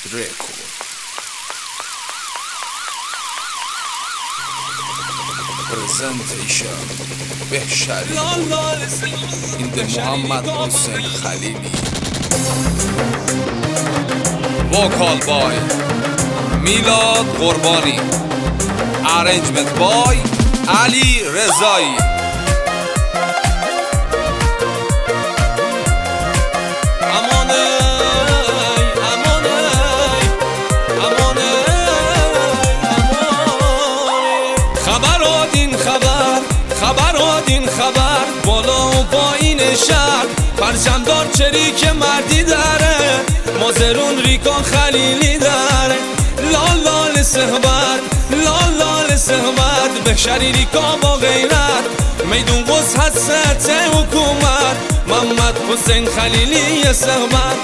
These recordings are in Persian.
record. Presentation Behshari in the Muhammad Hussein Khalili. Vocal by Milad Qurbani. Arrangement by Ali Rezai. خبر بالا و پایین شهر پرچمدار چریک مردی داره مازرون ریکان خلیلی داره لال صحبت لال صحبت بهشری ریکا با غیرت میدون قدس حسرت حکومت محمد حسین خلیلی صحبت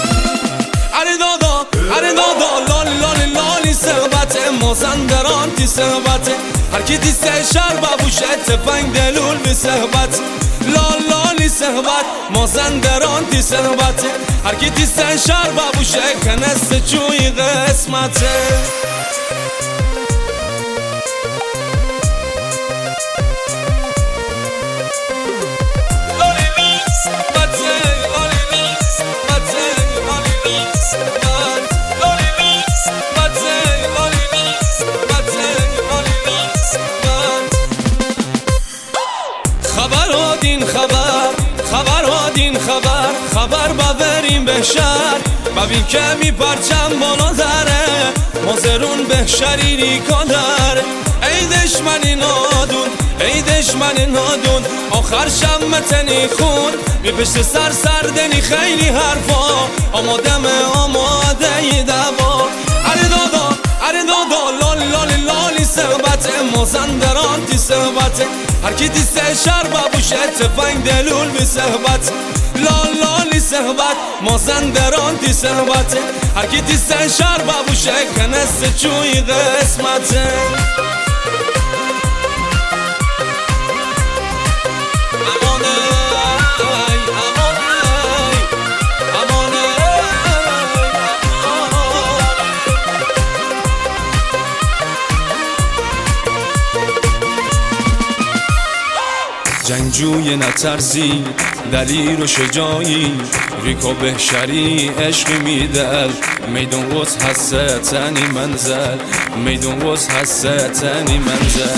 اره دادا لالی صحبت مازندران تی صحبت هر کی دیسته شهر ببوشه تفنگ دلول بی صحبت لالی صحبت مازندران تی صحبت هر کی دیسته شهر ببوشه کنست چوی قسمته خبر ببریم به شهر ببین که می پرچم بالا داره مازرون بهشری ریکا داره ای دشمن نادون آخر شمتنی خون می پشت سردنی خیلی حرفا آماده ی دوا اره دادا لالی صحبت مازندران تی صحبت هر کی دیسته شهر ببوشه تفنگ دلول بی صحبت لالی صحبت مازندران تی صحبت هر کی دیسته شهر ببوشه کنست چوی قسمته جنگجوی نترسی دلیر و شجاعی ریکا بهشری عشق میدل میدون قدس حسرتنی منزل میدون قدس حسرتنی منزل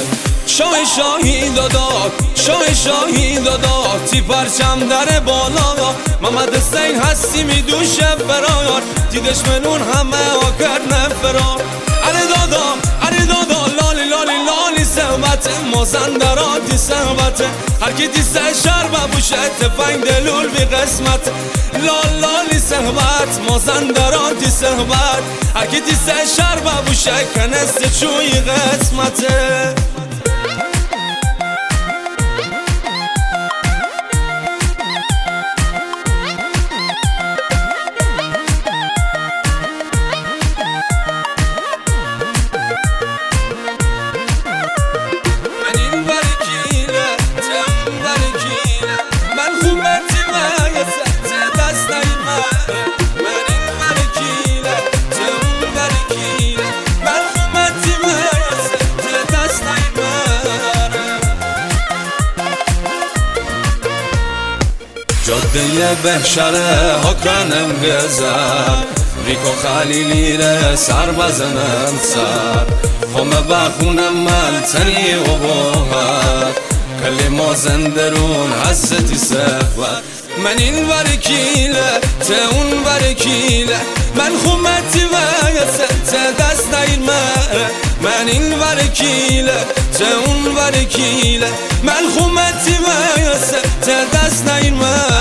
شاهی داداد تی پرچم در بالا محمد حسین هستی میدوشه فرار تی دشمنون همه آکر نفرار اره دادا لالی صحبت مازندران تی صحبت هر کی دیسته شهر ببوشه تفنگ دلول بی قسمت لالی صحبت مازندران تی صحبت هر کی دیسته شهر ببوشه کنست چوی قسمته جاده بهشره ها کنم گذر ریکا خلیلی ره سر بزنم سر همه بخونم من تنی و باهر کلی مازندرون حستی صحبت من این ورکیله ته اون ورکیله من خومتی و یست دست نیر مره من این ورکیله ته اون ورکیله من خومتی و یست دست نیر مره